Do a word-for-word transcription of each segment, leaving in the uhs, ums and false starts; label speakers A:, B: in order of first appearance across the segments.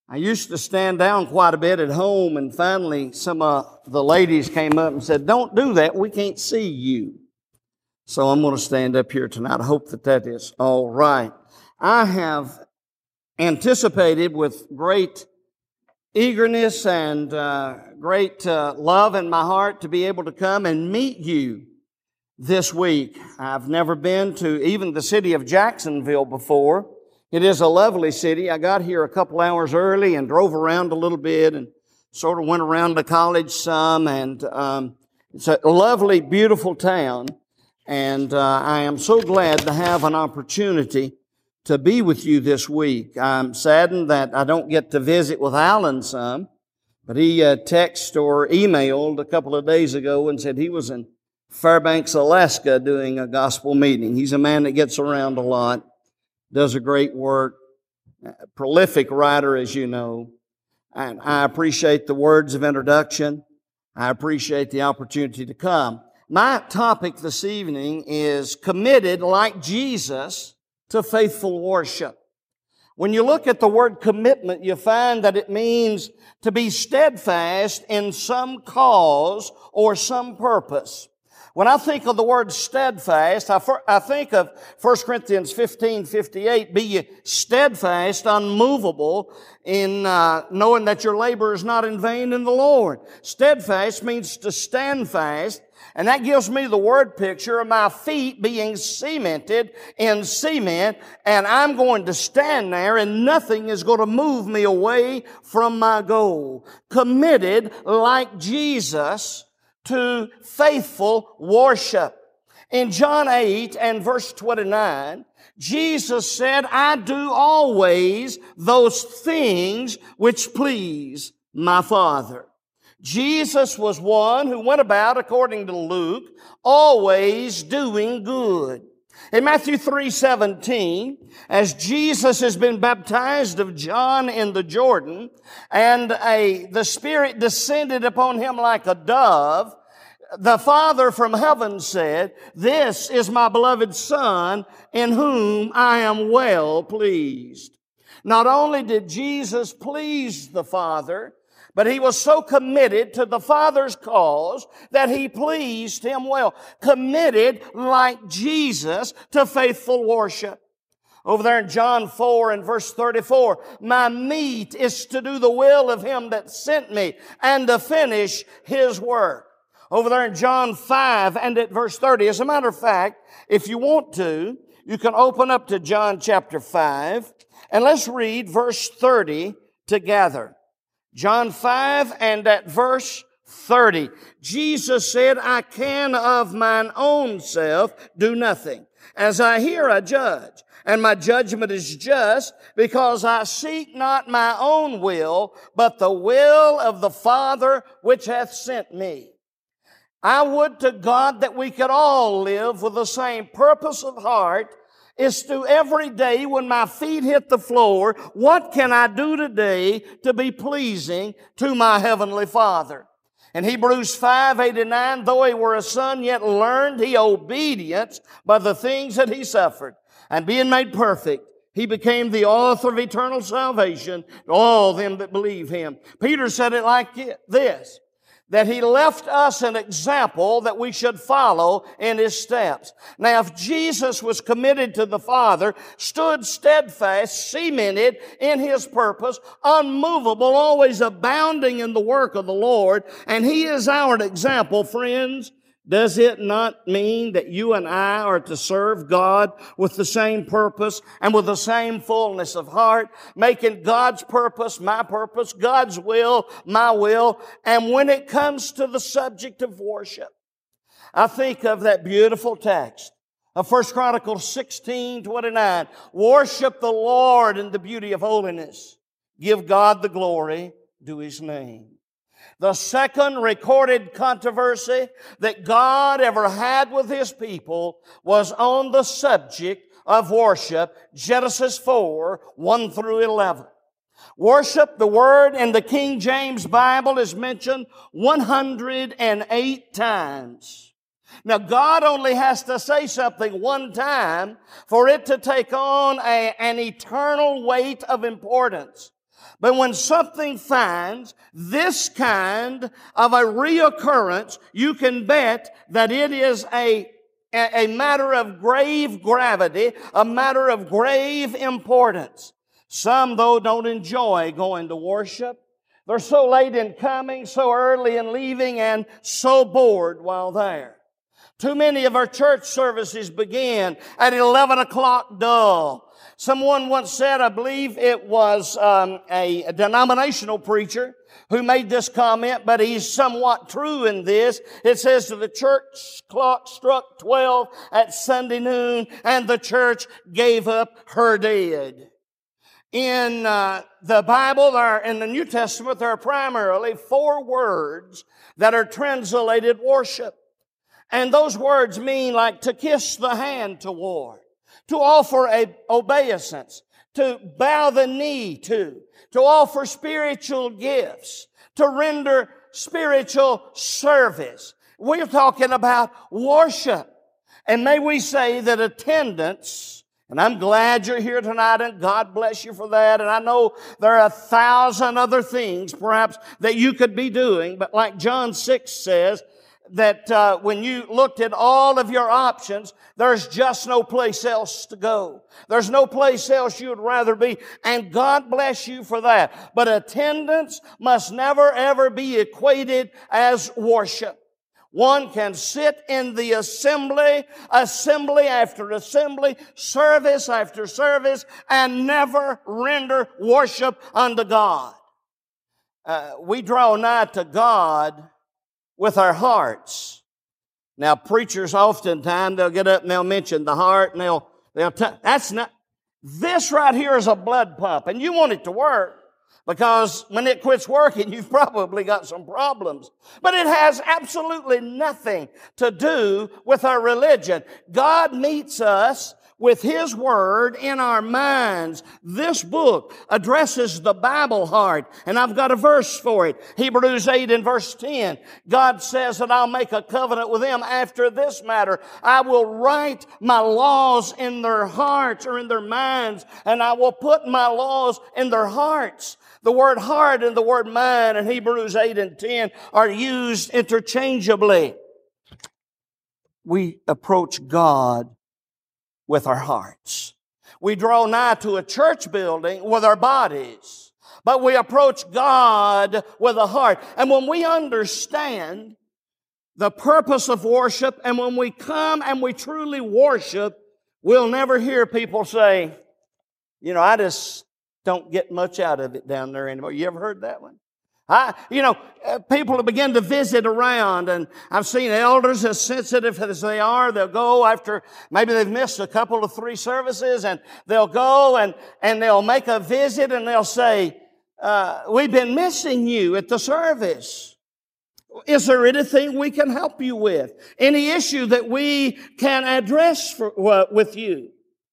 A: I used to stand down quite a bit at home, and finally some of the ladies came up and said, "Don't do that, we can't see you." So I'm going to stand up here tonight. I hope that that is all right. I have anticipated with great eagerness and uh, great uh, love in my heart to be able to come and meet you this week. I've never been to even the city of Jacksonville before. It is a lovely city. I got here a couple hours early and drove around a little bit and sort of went around the college some. And um, it's a lovely, beautiful town. And uh, I am so glad to have an opportunity to be with you this week. I'm saddened that I don't get to visit with Alan some, but he uh, texted or emailed a couple of days ago and said he was in Fairbanks, Alaska doing a gospel meeting. He's a man that gets around a lot, does a great work, a prolific writer, as you know. And I appreciate the words of introduction. I appreciate the opportunity to come. My topic this evening is committed like Jesus to faithful worship. When you look at the word commitment, you find that it means to be steadfast in some cause or some purpose. When I think of the word steadfast, I, I think of First Corinthians fifteen fifty-eight, be ye steadfast, unmovable, in uh, knowing that your labor is not in vain in the Lord. Steadfast means to stand fast, and that gives me the word picture of my feet being cemented in cement, and I'm going to stand there, and nothing is going to move me away from my goal. Committed like Jesus to faithful worship. In John eight and verse twenty-nine, Jesus said, "I do always those things which please my Father." Jesus was one who went about, according to Luke, always doing good. In Matthew three seventeen, as Jesus has been baptized of John in the Jordan, and a, the Spirit descended upon him like a dove, the Father from heaven said, "This is my beloved Son, in whom I am well pleased." Not only did Jesus please the Father, but He was so committed to the Father's cause that He pleased Him well. Committed like Jesus to faithful worship. Over there in John four and verse thirty-four, "My meat is to do the will of Him that sent me and to finish His work." Over there in John five and at verse thirty. As a matter of fact, if you want to, you can open up to John chapter five and let's read verse thirty together. John five and at verse thirty. Jesus said, "I can of mine own self do nothing. As I hear, I judge. And my judgment is just, because I seek not my own will, but the will of the Father which hath sent me." I would to God that we could all live with the same purpose of heart, is to every day when my feet hit the floor, what can I do today to be pleasing to my Heavenly Father? In Hebrews five eighty-nine, though he were a son, yet learned he obedience by the things that he suffered. And being made perfect, he became the author of eternal salvation to all them that believe him. Peter said it like this, that he left us an example that we should follow in his steps. Now, if Jesus was committed to the Father, stood steadfast, cemented in his purpose, unmovable, always abounding in the work of the Lord, and he is our example, friends, does it not mean that you and I are to serve God with the same purpose and with the same fullness of heart, making God's purpose my purpose, God's will my will? And when it comes to the subject of worship, I think of that beautiful text of First Chronicles sixteen twenty-nine. "Worship the Lord in the beauty of holiness. Give God the glory, due His name." The second recorded controversy that God ever had with His people was on the subject of worship, Genesis four, one through eleven. Worship, the word in the King James Bible, is mentioned one hundred eight times. Now, God only has to say something one time for it to take on a, an eternal weight of importance. But when something finds this kind of a reoccurrence, you can bet that it is a, a matter of grave gravity, a matter of grave importance. Some, though, don't enjoy going to worship. They're so late in coming, so early in leaving, and so bored while there. Too many of our church services begin at eleven o'clock dull. Someone once said, I believe it was um, a, a denominational preacher who made this comment, but he's somewhat true in this. It says that the church clock struck twelve at Sunday noon, and the church gave up her dead. In uh, the Bible, there, in the New Testament, there are primarily four words that are translated worship. And those words mean like to kiss the hand toward, to offer a obeisance, to bow the knee to, to offer spiritual gifts, to render spiritual service. We're talking about worship. And may we say that attendance, and I'm glad you're here tonight, and God bless you for that. And I know there are a thousand other things perhaps that you could be doing, but like John six says, that uh, when you looked at all of your options, there's just no place else to go. There's no place else you would rather be, and God bless you for that. But attendance must never ever be equated as worship. One can sit in the assembly, assembly after assembly, service after service, and never render worship unto God. Uh, we draw nigh to God with our hearts. Now, preachers oftentimes, they'll get up and they'll mention the heart, and they'll, they'll, t- that's not, this right here is a blood pump, and you want it to work, because when it quits working, you've probably got some problems. But it has absolutely nothing to do with our religion. God meets us with His Word in our minds. This book addresses the Bible heart, and I've got a verse for it. Hebrews eight and verse ten. God says that I'll make a covenant with them after this matter. I will write my laws in their hearts or in their minds, and I will put my laws in their hearts. The word heart and the word mind in Hebrews eight and ten are used interchangeably. We approach God with our hearts. We draw nigh to a church building with our bodies, but we approach God with a heart. And when we understand the purpose of worship, and when we come and we truly worship, we'll never hear people say, you know, I just don't get much out of it down there anymore. You ever heard that one? I, you know, uh, people begin to visit around, and I've seen elders as sensitive as they are. They'll go after, maybe they've missed a couple of three services, and they'll go and, and they'll make a visit, and they'll say, uh, we've been missing you at the service. Is there anything we can help you with? Any issue that we can address for, uh, with you?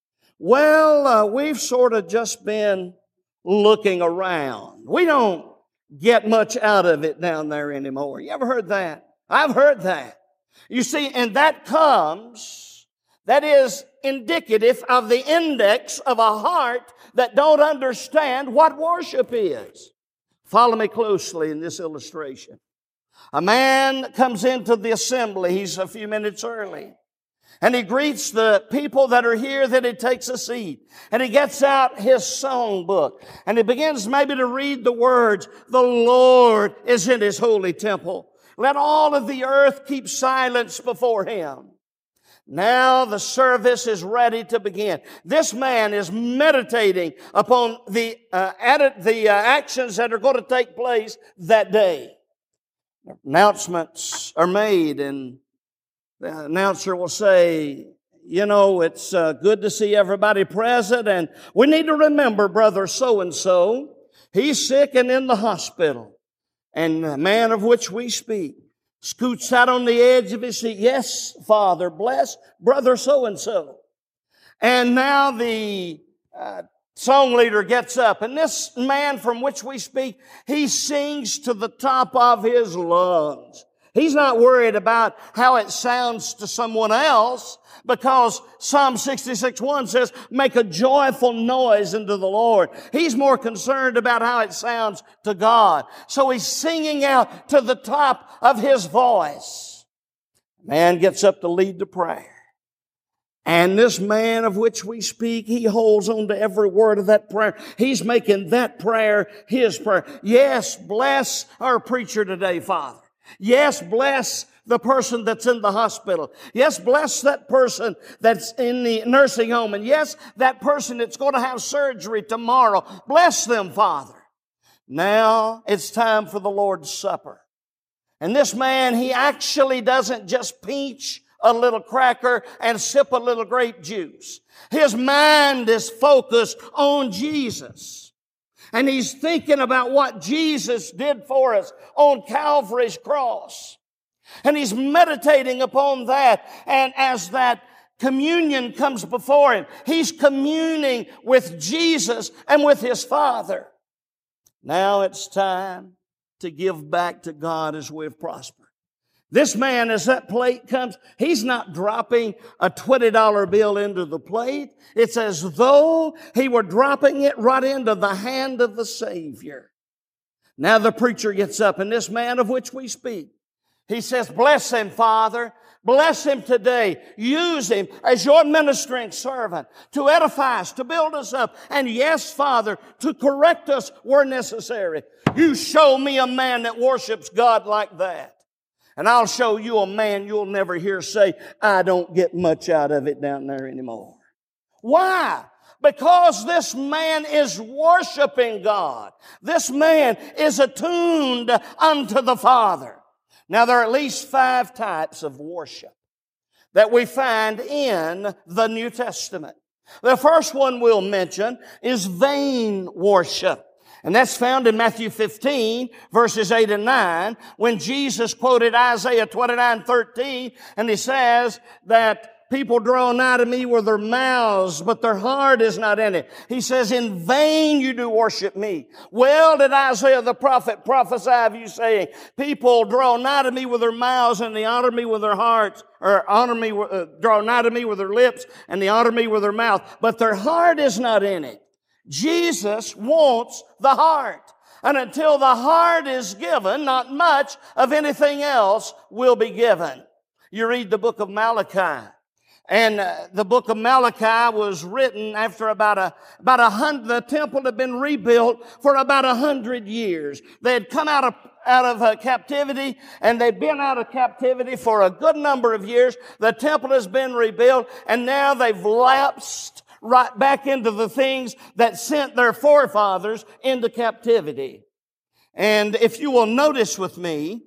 A: Well, uh, we've sort of just been looking around. We don't get much out of it down there anymore. You ever heard that? I've heard that. You see, and that comes, that is indicative of the index of a heart that don't understand what worship is. Follow me closely in this illustration. A man comes into the assembly. He's a few minutes early. And he greets the people that are here, that he takes a seat. And he gets out his song book. And he begins maybe to read the words, the Lord is in His holy temple. Let all of the earth keep silence before Him. Now the service is ready to begin. This man is meditating upon the, uh, edit, the uh, actions that are going to take place that day. Announcements are made, and the announcer will say, you know, it's uh, good to see everybody present, and we need to remember brother so-and-so. He's sick and in the hospital. And the man of which we speak scoots out on the edge of his seat. Yes, Father, bless brother so-and-so. And now the uh, song leader gets up, and this man from which we speak, he sings to the top of his lungs. He's not worried about how it sounds to someone else, because Psalm sixty-six one says, make a joyful noise unto the Lord. He's more concerned about how it sounds to God. So he's singing out to the top of his voice. Man gets up to lead the prayer. And this man of which we speak, he holds on to every word of that prayer. He's making that prayer his prayer. Yes, bless our preacher today, Father. Yes, bless the person that's in the hospital. Yes, bless that person that's in the nursing home. And yes, that person that's going to have surgery tomorrow. Bless them, Father. Now it's time for the Lord's Supper. And this man, he actually doesn't just pinch a little cracker and sip a little grape juice. His mind is focused on Jesus. And he's thinking about what Jesus did for us on Calvary's cross. And he's meditating upon that. And as that communion comes before him, he's communing with Jesus and with his Father. Now it's time to give back to God as we've prospered. This man, as that plate comes, he's not dropping a twenty dollar bill into the plate. It's as though he were dropping it right into the hand of the Savior. Now the preacher gets up, and this man of which we speak, he says, bless him, Father. Bless him today. Use him as your ministering servant to edify us, to build us up. And yes, Father, to correct us where necessary. You show me a man that worships God like that. And I'll show you a man you'll never hear say, I don't get much out of it down there anymore. Why? Because this man is worshiping God. This man is attuned unto the Father. Now, there are at least five types of worship that we find in the New Testament. The first one we'll mention is vain worship. And that's found in Matthew fifteen, verses eight and nine, when Jesus quoted Isaiah twenty-nine thirteen, and he says that people draw nigh to me with their mouths, but their heart is not in it. He says, in vain you do worship me. Well did Isaiah the prophet prophesy of you, saying, people draw nigh to me with their mouths, and they honor me with their hearts, or honor me, uh, draw nigh to me with their lips, and they honor me with their mouth, but their heart is not in it. Jesus wants the heart. And until the heart is given, not much of anything else will be given. You read the book of Malachi. And uh, the book of Malachi was written after about a, about a hundred, the temple had been rebuilt for about a hundred years. They had come out of, out of uh, captivity, and they'd been out of captivity for a good number of years. The temple has been rebuilt, and now they've lapsed right back into the things that sent their forefathers into captivity. And if you will notice with me,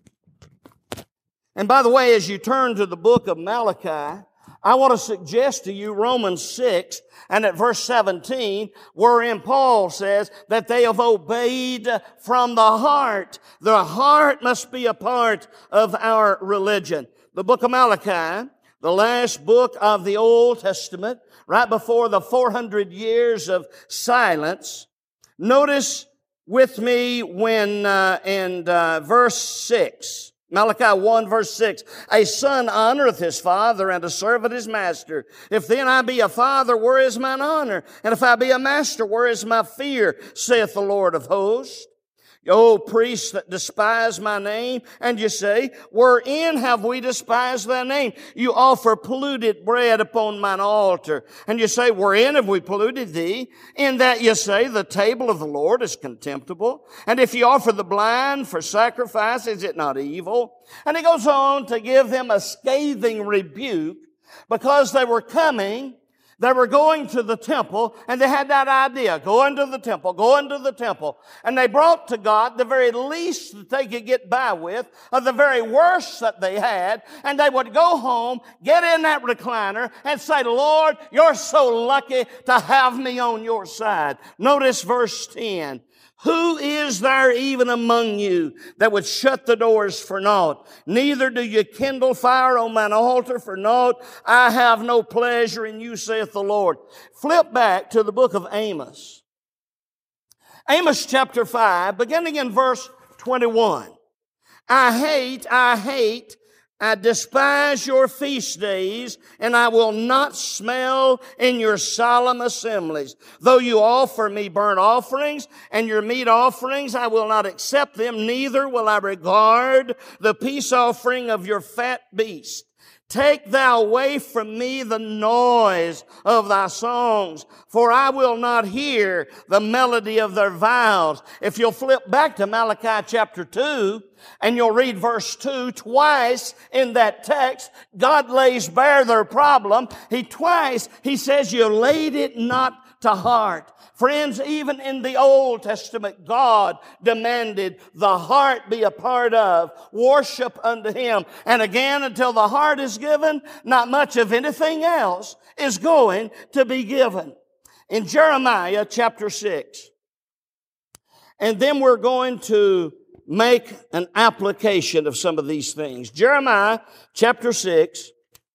A: and by the way, as you turn to the book of Malachi, I want to suggest to you Romans six and at verse seventeen, wherein Paul says that they have obeyed from the heart. The heart must be a part of our religion. The book of Malachi, the last book of the Old Testament, right before the four hundred years of silence. Notice with me when uh, in uh, verse six, Malachi one verse six, a son honoreth his father, and a servant his master. If then I be a father, where is mine honor? And if I be a master, where is my fear? Saith the Lord of hosts. O priests that despise my name, and you say, wherein have we despised thy name? You offer polluted bread upon mine altar. And you say, wherein have we polluted thee? In that you say, the table of the Lord is contemptible. And if you offer the blind for sacrifice, is it not evil? And he goes on to give them a scathing rebuke because they were coming. They were going to the temple, and they had that idea, go into the temple, go into the temple. And they brought to God the very least that they could get by with, or the very worst that they had, and they would go home, get in that recliner, and say, Lord, you're so lucky to have me on your side. Notice verse ten. Who is there even among you that would shut the doors for naught? Neither do you kindle fire on mine altar for naught. I have no pleasure in you, saith the Lord. Flip back to the book of Amos. Amos chapter five, beginning in verse twenty-one. I hate, I hate, I despise your feast days, and I will not smell in your solemn assemblies. Though you offer me burnt offerings and your meat offerings, I will not accept them, neither will I regard the peace offering of your fat beast. Take thou away from me the noise of thy songs, for I will not hear the melody of their vows. If you'll flip back to Malachi chapter two, and you'll read verse two, twice in that text, God lays bare their problem. He twice, He says, you laid it not to heart. Friends, even in the Old Testament, God demanded the heart be a part of worship unto Him. And again, until the heart is given, not much of anything else is going to be given. In Jeremiah chapter six, and then we're going to make an application of some of these things. Jeremiah chapter six,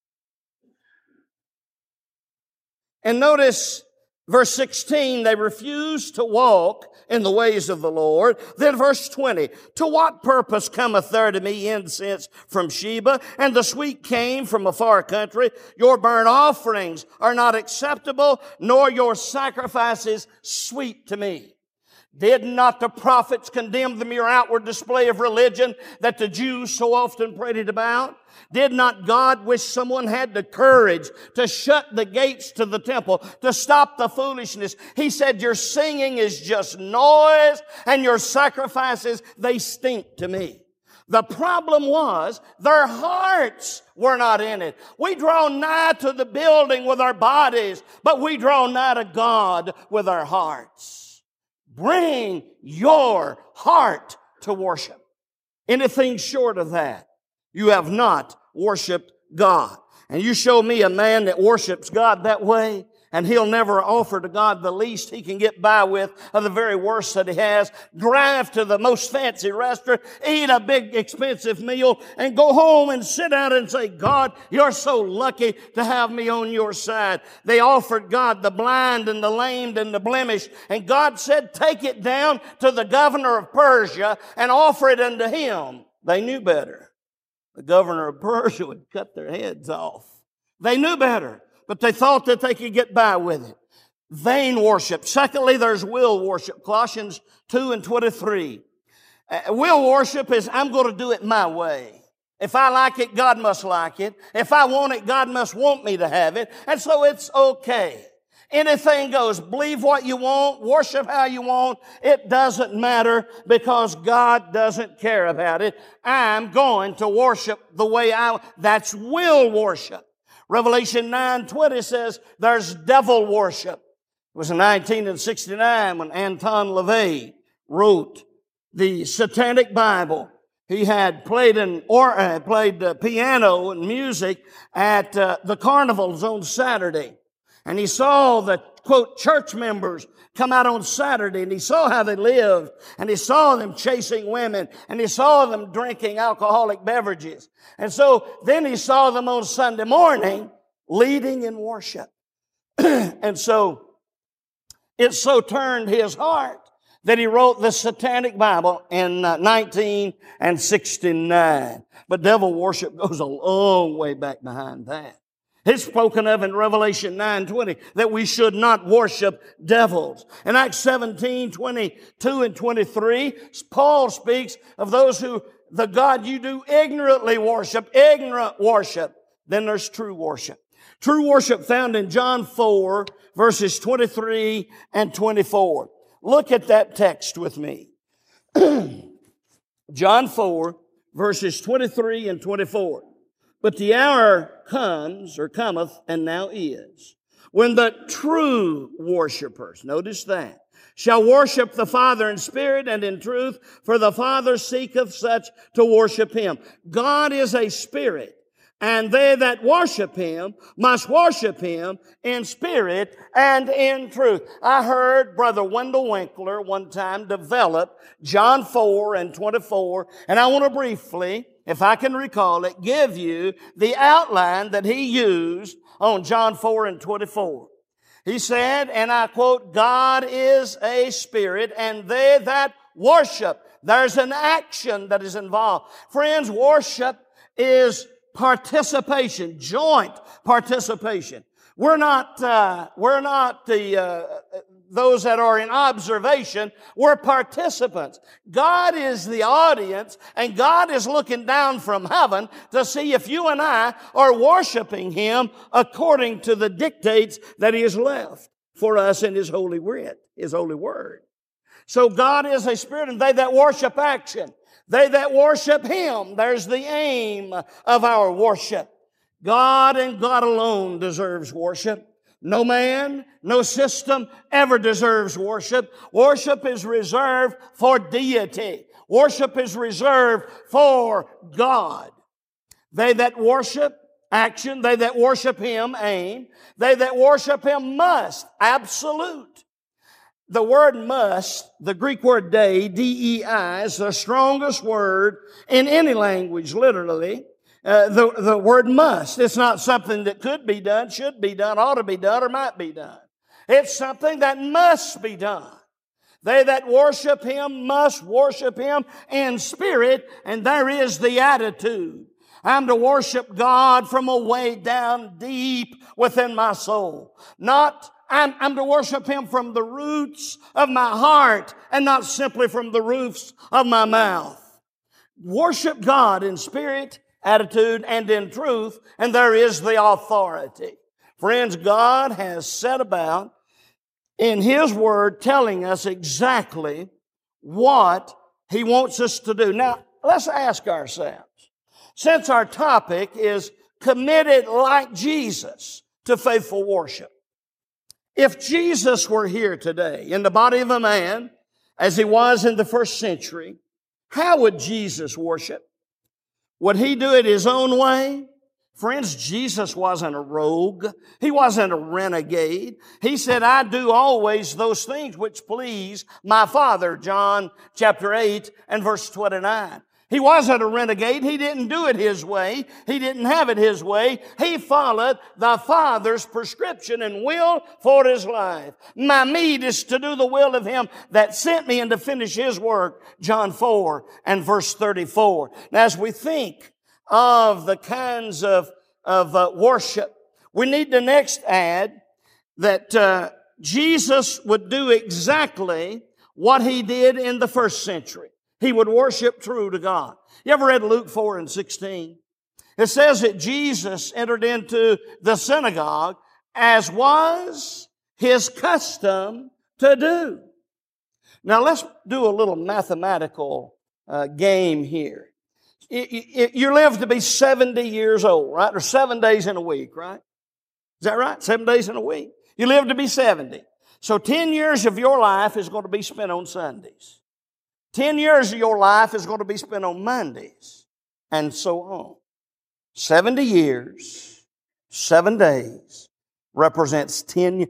A: and notice verse sixteen, they refuse to walk in the ways of the Lord. Then verse twenty, to what purpose cometh there to me incense from Sheba, and the sweet cane from a far country? Your burnt offerings are not acceptable, nor your sacrifices sweet to me. Did not the prophets condemn the mere outward display of religion that the Jews so often prated about? Did not God wish someone had the courage to shut the gates to the temple, to stop the foolishness? He said, your singing is just noise, and your sacrifices, they stink to me. The problem was their hearts were not in it. We draw nigh to the building with our bodies, but we draw nigh to God with our hearts. Bring your heart to worship. Anything short of that, you have not worshiped God. And you show me a man that worships God that way, and he'll never offer to God the least he can get by with of the very worst that he has. Drive to the most fancy restaurant, eat a big expensive meal, and go home and sit down and say, God, you're so lucky to have me on your side. They offered God the blind and the lamed and the blemished, and God said, take it down to the governor of Persia and offer it unto him. They knew better. The governor of Persia would cut their heads off. They knew better, but they thought that they could get by with it. Vain worship. Secondly, there's will worship. Colossians two and twenty-three. Uh, will worship is, I'm going to do it my way. If I like it, God must like it. If I want it, God must want me to have it. And so it's okay. Anything goes. Believe what you want. Worship how you want. It doesn't matter because God doesn't care about it. I'm going to worship the way I... That's will worship. Revelation nine twenty says there's devil worship. It was in nineteen sixty-nine when Anton LaVey wrote the Satanic Bible. He had played an or uh, played uh, piano and music at uh, the carnivals on Saturday, and he saw the quote church members come out on Saturday, and he saw how they lived, and he saw them chasing women, and he saw them drinking alcoholic beverages. And so then he saw them on Sunday morning leading in worship. And so it so turned his heart that he wrote the Satanic Bible in uh, nineteen sixty-nine. But devil worship goes a long way back behind that. It's spoken of in Revelation nine twenty that we should not worship devils. In Acts seventeen twenty-two and twenty-three, Paul speaks of those who, the God you do ignorantly worship, ignorant worship. Then there's true worship. True worship found in John four, verses twenty-three and twenty-four. Look at that text with me. John four, verses twenty-three and twenty-four. But the hour comes, or cometh, and now is, when the true worshipers, notice that, shall worship the Father in spirit and in truth, for the Father seeketh such to worship Him. God is a spirit, and they that worship Him must worship Him in spirit and in truth. I heard Brother Wendell Winkler one time develop John four and twenty-four, and I want to briefly, if I can recall it, give you the outline that he used on John four and twenty-four. He said, and I quote, God is a spirit, and they that worship. There's an action that is involved. Friends, worship is participation, joint participation. We're not, uh, we're not the, uh, those that are in observation. We're participants. God is the audience, and God is looking down from heaven to see if you and I are worshiping Him according to the dictates that He has left for us in His holy writ, His holy word. So God is a spirit, and they that worship action. They that worship Him, there's the aim of our worship. God and God alone deserves worship. No man, no system ever deserves worship. Worship is reserved for deity. Worship is reserved for God. They that worship, action. They that worship Him, aim. They that worship Him must, absolute. The word must, the Greek word dei, D E I, is the strongest word in any language, literally. Uh, the, the word must. It's not something that could be done, should be done, ought to be done, or might be done. It's something that must be done. They that worship Him must worship Him in spirit, and there is the attitude. I'm to worship God from a way down deep within my soul. Not I'm, I'm to worship Him from the roots of my heart and not simply from the roofs of my mouth. Worship God in spirit, attitude, and in truth, and there is the authority. Friends, God has set about in His Word telling us exactly what He wants us to do. Now, let's ask ourselves, since our topic is committed like Jesus to faithful worship, if Jesus were here today in the body of a man, as He was in the first century, how would Jesus worship? Would He do it His own way? Friends, Jesus wasn't a rogue. He wasn't a renegade. He said, I do always those things which please my Father, John chapter eight and verse twenty-nine. He wasn't a renegade. He didn't do it His way. He didn't have it His way. He followed the Father's prescription and will for His life. My meat is to do the will of Him that sent me and to finish His work, John four and verse thirty-four. Now, as we think of the kinds of, of uh, worship, we need to next add that uh, Jesus would do exactly what He did in the first century. He would worship true to God. You ever read Luke four and sixteen? It says that Jesus entered into the synagogue as was His custom to do. Now let's do a little mathematical uh, game here. You live to be seventy years old, right? Or seven days in a week, right? Is that right? Seven days in a week. You live to be seventy. So ten years of your life is going to be spent on Sundays. Ten years of your life is going to be spent on Mondays, and so on. Seventy years, seven days, represents ten.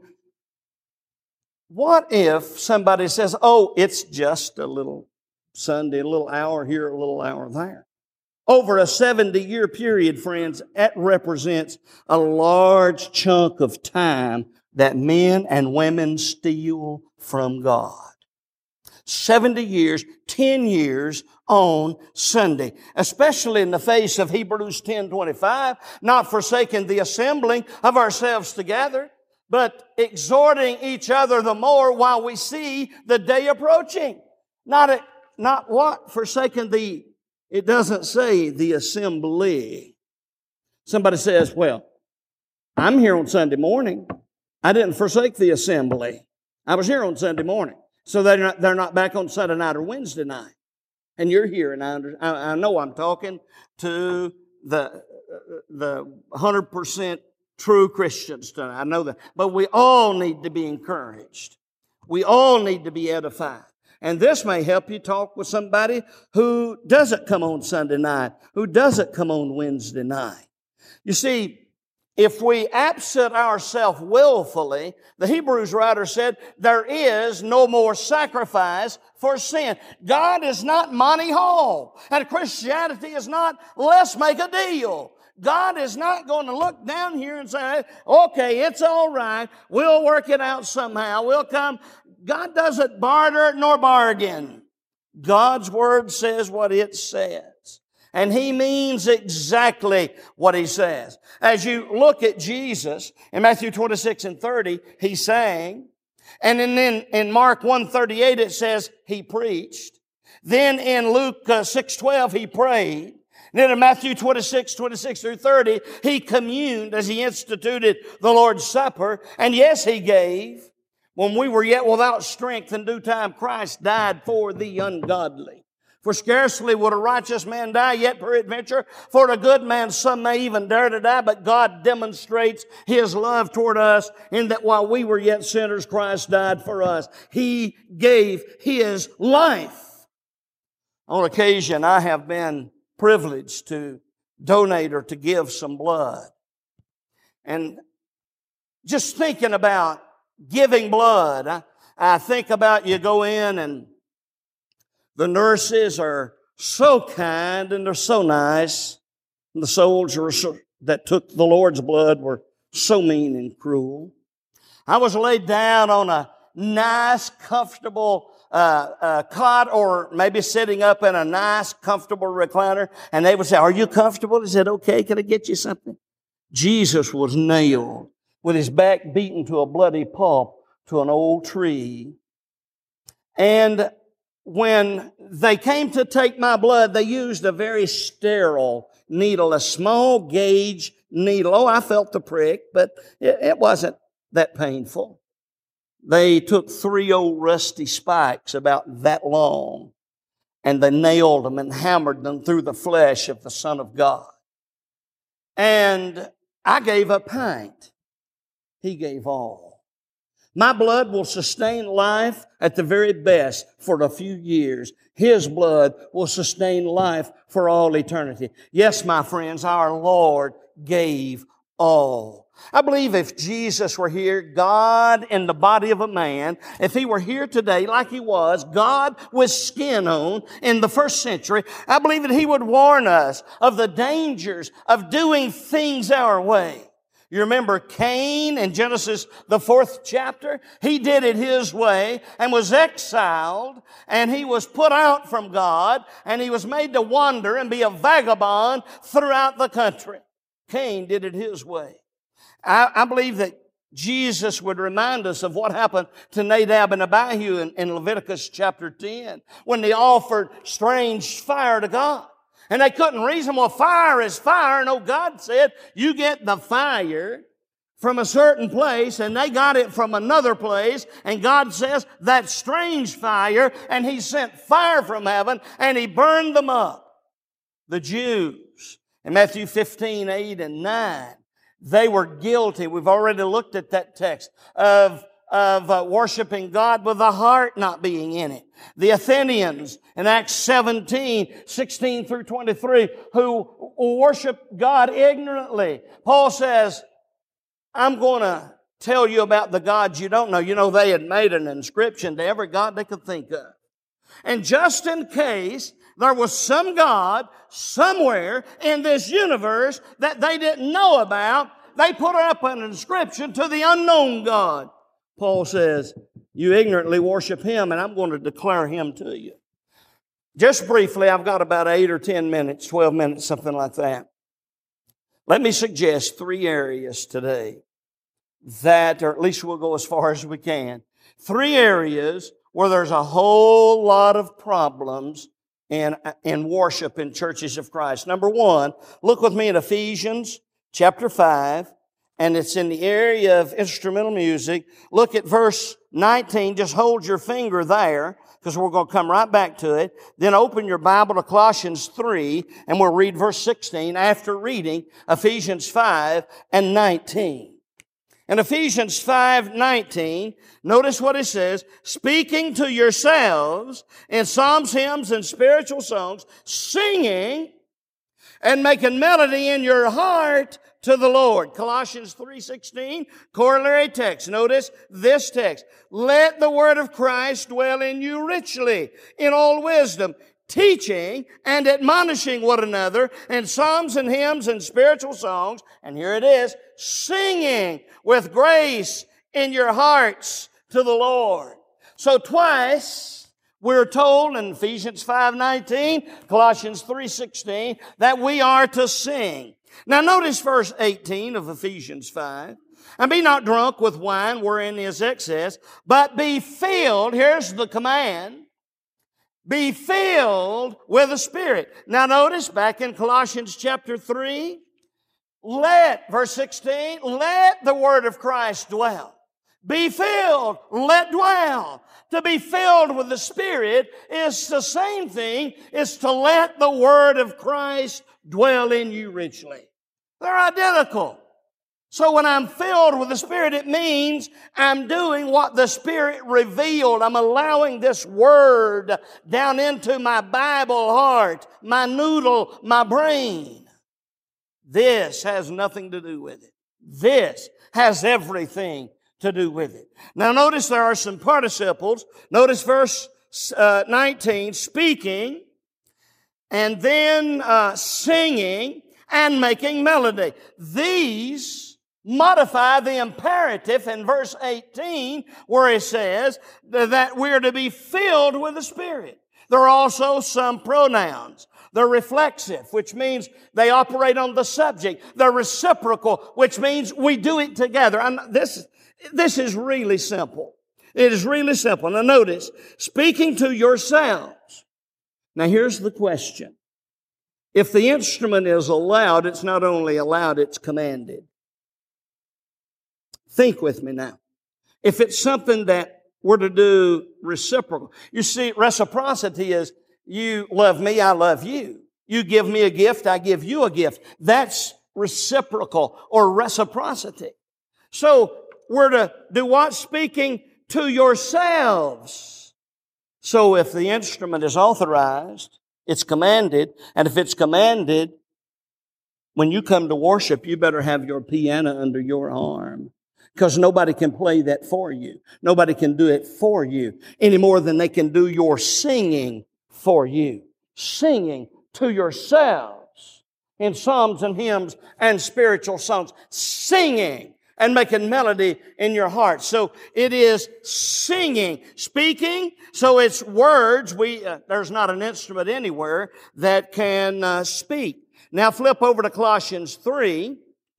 A: What if somebody says, oh, it's just a little Sunday, a little hour here, a little hour there? Over a seventy-year period, friends, that represents a large chunk of time that men and women steal from God. seventy years, ten years on Sunday. Especially in the face of Hebrews ten twenty-five, not forsaking the assembling of ourselves together, but exhorting each other the more while we see the day approaching. Not, a, not what? Forsaking the, it doesn't say the assembly. Somebody says, well, I'm here on Sunday morning. I didn't forsake the assembly. I was here on Sunday morning. So they're not, they're not back on Sunday night or Wednesday night. And you're here, and I, under, I, I know I'm talking to the, the one hundred percent true Christians tonight. I know that. But we all need to be encouraged. We all need to be edified. And this may help you talk with somebody who doesn't come on Sunday night, who doesn't come on Wednesday night. You see, if we absent ourselves willfully, the Hebrews writer said, there is no more sacrifice for sin. God is not Monty Hall. And Christianity is not, let's make a deal. God is not going to look down here and say, okay, it's all right. We'll work it out somehow. We'll come. God doesn't barter nor bargain. God's Word says what it says. And He means exactly what He says. As you look at Jesus, in Matthew twenty-six and thirty, He sang. And then in Mark one thirty-eight, it says He preached. Then in Luke uh, six twelve, He prayed. Then in Matthew twenty-six, twenty-six through thirty, He communed as He instituted the Lord's Supper. And yes, He gave. When we were yet without strength, in due time Christ died for the ungodly. For scarcely would a righteous man die, yet peradventure, for a good man some may even dare to die. But God demonstrates His love toward us in that while we were yet sinners, Christ died for us. He gave His life. On occasion, I have been privileged to donate or to give some blood. And just thinking about giving blood, I, I think about you go in and the nurses are so kind and they're so nice. And the soldiers that took the Lord's blood were so mean and cruel. I was laid down on a nice, comfortable uh, uh, cot, or maybe sitting up in a nice, comfortable recliner, and they would say, "Are you comfortable?" I said, "Okay, can I get you something?" Jesus was nailed with His back beaten to a bloody pulp to an old tree. And when they came to take my blood, they used a very sterile needle, a small gauge needle. Oh, I felt the prick, but it, it wasn't that painful. They took three old rusty spikes about that long, and they nailed them and hammered them through the flesh of the Son of God. And I gave a pint. He gave all. My blood will sustain life at the very best for a few years. His blood will sustain life for all eternity. Yes, my friends, our Lord gave all. I believe if Jesus were here, God in the body of a man, if He were here today like He was, God with skin on in the first century, I believe that He would warn us of the dangers of doing things our way. You remember Cain in Genesis, the fourth chapter? He did it his way and was exiled, and he was put out from God, and he was made to wander and be a vagabond throughout the country. Cain did it his way. I, I believe that Jesus would remind us of what happened to Nadab and Abihu in, in Leviticus chapter ten, when they offered strange fire to God. And they couldn't reason, well, fire is fire. No, God said, you get the fire from a certain place, and they got it from another place. And God says, that's strange fire. And He sent fire from heaven, and He burned them up. The Jews, in Matthew fifteen, eight and nine, they were guilty. We've already looked at that text of of uh, worshiping God with the heart not being in it. The Athenians in Acts seventeen, sixteen through twenty-three, who worship God ignorantly. Paul says, I'm going to tell you about the gods you don't know. You know, they had made an inscription to every god they could think of. And just in case there was some God somewhere in this universe that they didn't know about, they put up an inscription to the unknown God. Paul says, you ignorantly worship Him, and I'm going to declare Him to you. Just briefly, I've got about eight or ten minutes, twelve minutes, something like that. Let me suggest three areas today that, or at least we'll go as far as we can, three areas where there's a whole lot of problems in, in worship in churches of Christ. Number one, look with me at Ephesians chapter five. And it's in the area of instrumental music. Look at verse nineteen. Just hold your finger there, because we're going to come right back to it. Then open your Bible to Colossians three, and we'll read verse sixteen after reading Ephesians five and nineteen. In Ephesians five nineteen, notice what it says, speaking to yourselves in psalms, hymns, and spiritual songs, singing and making melody in your heart to the Lord. Colossians three sixteen, corollary text. Notice this text. Let the word of Christ dwell in you richly, in all wisdom, teaching and admonishing one another in psalms and hymns and spiritual songs. And here it is, singing with grace in your hearts to the Lord. So twice We're told in Ephesians five nineteen, Colossians three sixteen, that we are to sing. Now notice verse eighteen of Ephesians five. And be not drunk with wine wherein is excess, but be filled, here's the command, be filled with the Spirit. Now notice back in Colossians chapter three, let, verse sixteen, let the word of Christ dwell. Be filled, let dwell. To be filled with the Spirit is the same thing as to let the word of Christ dwell in you richly. They're identical. So when I'm filled with the Spirit, it means I'm doing what the Spirit revealed. I'm allowing this Word down into my Bible heart, my noodle, my brain. This has nothing to do with it. This has everything to do with it. Now notice there are some participles. Notice verse uh, nineteen, speaking, and then uh, singing and making melody. These modify the imperative in verse eighteen where it says that we're to be filled with the Spirit. There are also some pronouns. They're reflexive, which means they operate on the subject. They're reciprocal, which means we do it together. And this, this is really simple. It is really simple. Now notice, speaking to yourselves. Now here's the question. If the instrument is allowed, it's not only allowed, it's commanded. Think with me now. If it's something that we're to do reciprocal. You see, reciprocity is you love me, I love you. You give me a gift, I give you a gift. That's reciprocal or reciprocity. So we're to do what? Speaking to yourselves. So if the instrument is authorized, it's commanded, and if it's commanded, when you come to worship, you better have your piano under your arm. Because nobody can play that for you. Nobody can do it for you any more than they can do your singing for you. Singing to yourselves in psalms and hymns and spiritual songs. Singing and making melody in your heart. So it is singing, speaking. So it's words. We uh, there's not an instrument anywhere that can uh, speak. Now flip over to Colossians three.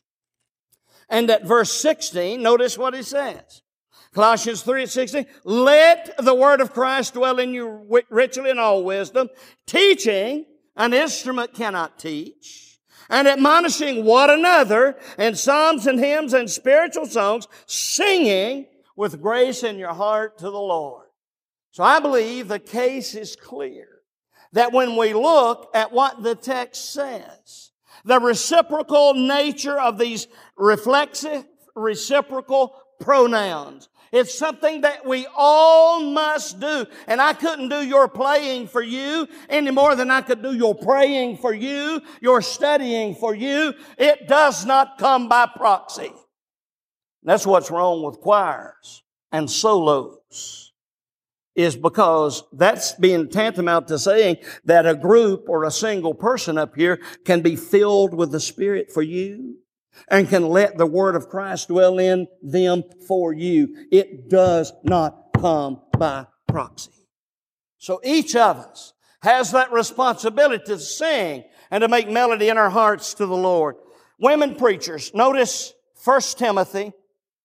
A: And at verse sixteen, notice what he says. Colossians three and sixteen, let the word of Christ dwell in you richly in all wisdom, teaching, an instrument cannot teach, and admonishing one another in psalms and hymns and spiritual songs, singing with grace in your heart to the Lord. So I believe the case is clear that when we look at what the text says, the reciprocal nature of these reflexive, reciprocal pronouns. It's something that we all must do. And I couldn't do your playing for you any more than I could do your praying for you, your studying for you. It does not come by proxy. That's what's wrong with choirs and solos. Is because that's being tantamount to saying that a group or a single person up here can be filled with the Spirit for you and can let the Word of Christ dwell in them for you. It does not come by proxy. So each of us has that responsibility to sing and to make melody in our hearts to the Lord. Women preachers, notice First Timothy.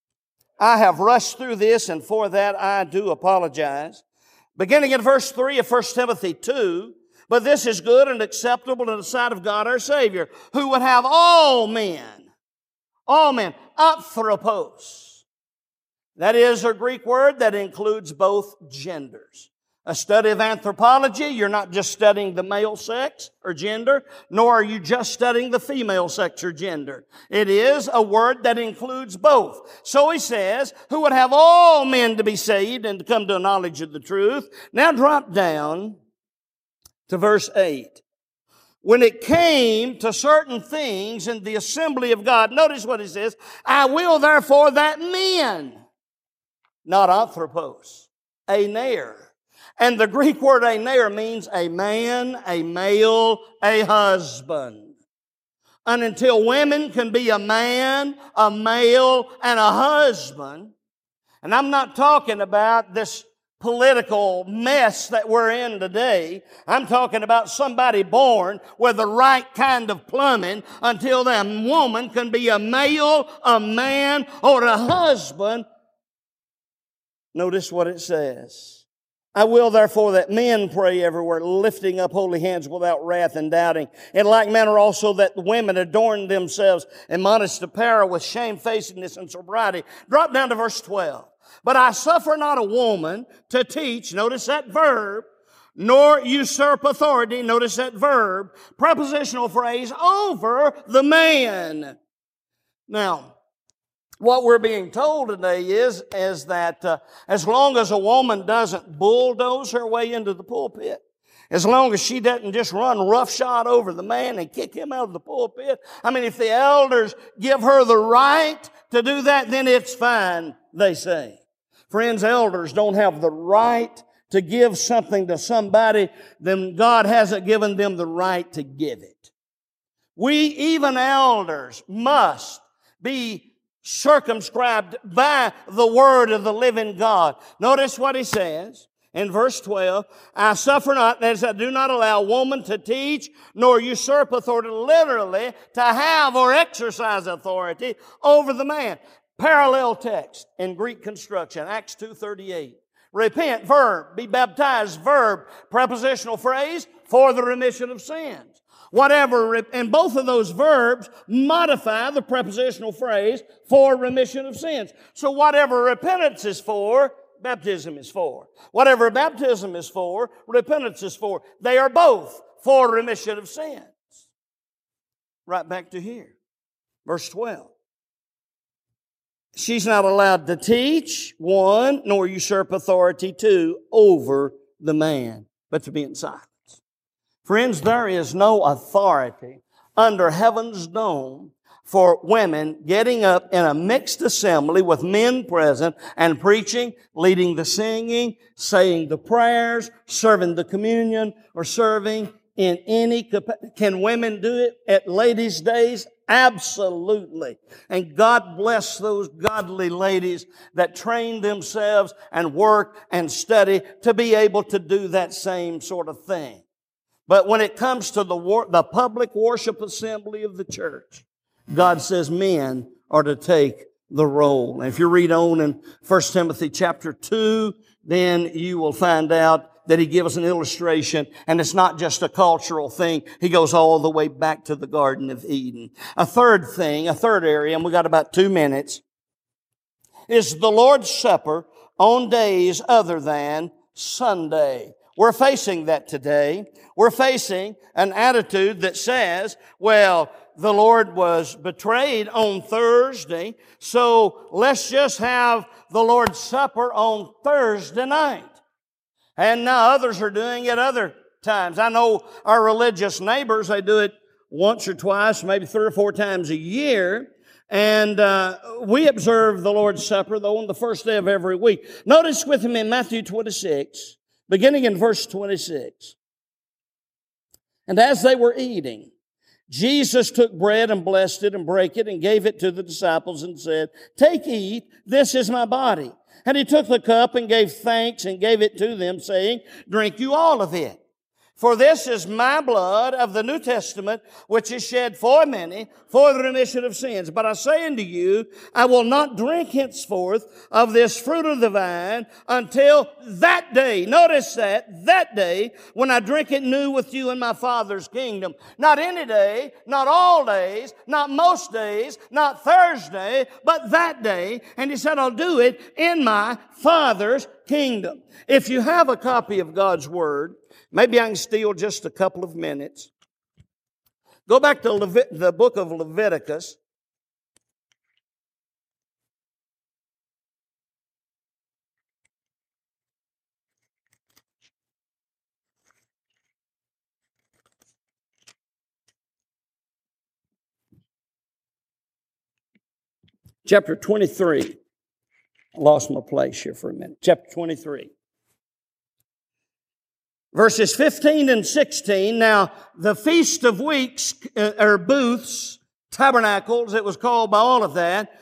A: I have rushed through this, and for that I do apologize. Beginning in verse three of First Timothy two, but this is good and acceptable in the sight of God our Savior, who would have all men, all men, anthropos. That is a Greek word that includes both genders. A study of anthropology, you're not just studying the male sex or gender, nor are you just studying the female sex or gender. It is a word that includes both. So he says, who would have all men to be saved and to come to a knowledge of the truth. Now drop down to verse eight. When it came to certain things in the assembly of God, notice what he says, I will therefore that men, not anthropos, aner. And the Greek word aner means a man, a male, a husband. And until women can be a man, a male, and a husband, and I'm not talking about this political mess that we're in today. I'm talking about somebody born with the right kind of plumbing until that woman can be a male, a man, or a husband. Notice what it says. I will therefore that men pray everywhere, lifting up holy hands without wrath and doubting. In like manner also that women adorn themselves in modest apparel with shamefacedness and sobriety. Drop down to verse twelve. But I suffer not a woman to teach, notice that verb, nor usurp authority, notice that verb, prepositional phrase, over the man. Now, what we're being told today is, is that uh, as long as a woman doesn't bulldoze her way into the pulpit, as long as she doesn't just run roughshod over the man and kick him out of the pulpit, I mean, if the elders give her the right to do that, then it's fine, they say. Friends, elders don't have the right to give something to somebody, then God hasn't given them the right to give it. We, even elders, must be circumscribed by the word of the living God. Notice what he says in verse twelve. I suffer not, that is, I do not allow woman to teach, nor usurp authority, literally, to have or exercise authority over the man. Parallel text in Greek construction, Acts two thirty-eight. Repent, verb. Be baptized, verb. Prepositional phrase, for the remission of sins. Whatever, and both of those verbs modify the prepositional phrase for remission of sins. So whatever repentance is for, baptism is for. Whatever baptism is for, repentance is for. They are both for remission of sins. Right back to here. Verse twelve. She's not allowed to teach, one, nor usurp authority, two, over the man, but to be in silence. Friends, there is no authority under heaven's dome for women getting up in a mixed assembly with men present and preaching, leading the singing, saying the prayers, serving the communion, or serving in any capacity. Can women do it at ladies' days? Absolutely. And God bless those godly ladies that train themselves and work and study to be able to do that same sort of thing. But when it comes to the war, the public worship assembly of the church, God says men are to take the role. And if you read on in First Timothy chapter two, then you will find out that he gives an illustration, and it's not just a cultural thing. He goes all the way back to the Garden of Eden. A third thing, a third area, and we got about two minutes, is the Lord's Supper on days other than Sunday. We're facing that today. We're facing an attitude that says, well, the Lord was betrayed on Thursday, so let's just have the Lord's Supper on Thursday night. And now others are doing it other times. I know our religious neighbors, they do it once or twice, maybe three or four times a year. And uh, we observe the Lord's Supper, though, on the first day of every week. Notice with me in Matthew twenty-six, beginning in verse twenty-six. And as they were eating, Jesus took bread and blessed it and brake it and gave it to the disciples and said, "Take, eat, this is my body." And he took the cup and gave thanks and gave it to them, saying, "Drink you all of it. For this is my blood of the New Testament, which is shed for many for the remission of sins. But I say unto you, I will not drink henceforth of this fruit of the vine until that day." Notice that, that day, when I drink it new with you in my Father's kingdom. Not any day, not all days, not most days, not Thursday, but that day. And he said, I'll do it in my Father's kingdom. If you have a copy of God's Word, maybe I can steal just a couple of minutes. Go back to Levit- the book of Leviticus. Chapter twenty-three. I lost my place here for a minute. Chapter twenty-three. Verses fifteen and sixteen. Now, the Feast of Weeks, uh, or booths, tabernacles, it was called by all of that.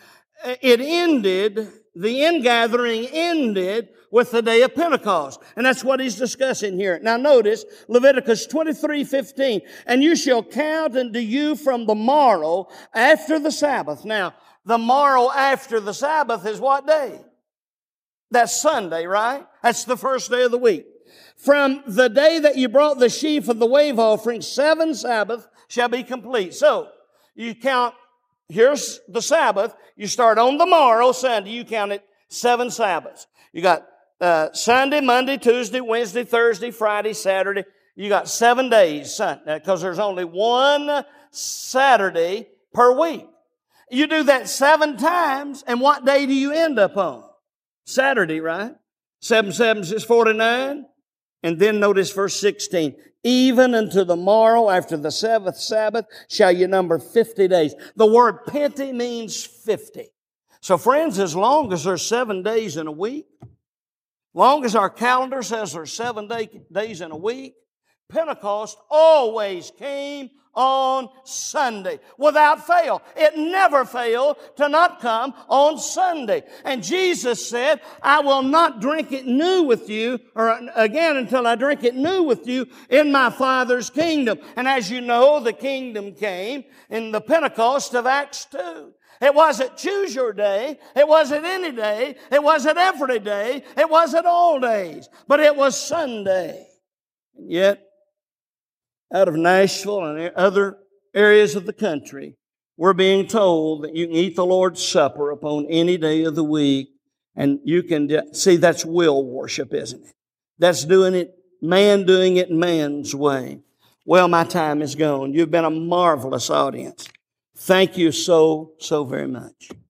A: it ended, the ingathering ended with the day of Pentecost. And that's what he's discussing here. Now notice Leviticus twenty-three fifteen. And you shall count unto you from the morrow after the Sabbath. Now, the morrow after the Sabbath is what day? That's Sunday, right? That's the first day of the week. From the day that you brought the sheaf of the wave offering, seven Sabbaths shall be complete. So, you count, here's the Sabbath. You start on the morrow, Sunday. You count it seven Sabbaths. You got uh, Sunday, Monday, Tuesday, Wednesday, Thursday, Friday, Saturday. You got seven days, because there's only one Saturday per week. You do that seven times, and what day do you end up on? Saturday, right? Seven sevens is forty-nine. And then notice verse sixteen. Even unto the morrow after the seventh Sabbath shall you number fifty days. The word Penti means fifty. So friends, as long as there's seven days in a week, long as our calendar says there's seven day, days in a week, Pentecost always came on Sunday without fail. It never failed to not come on Sunday. And Jesus said, I will not drink it new with you, or again until I drink it new with you in my Father's kingdom. And as you know, the kingdom came in the Pentecost of Acts two. It wasn't choose your day. It wasn't any day. It wasn't every day. It wasn't all days. But it was Sunday. And yet, out of Nashville and other areas of the country, we're being told that you can eat the Lord's Supper upon any day of the week. And you can see that's will worship, isn't it? That's doing it, man doing it man's way. Well, my time is gone. You've been a marvelous audience. Thank you so, so very much.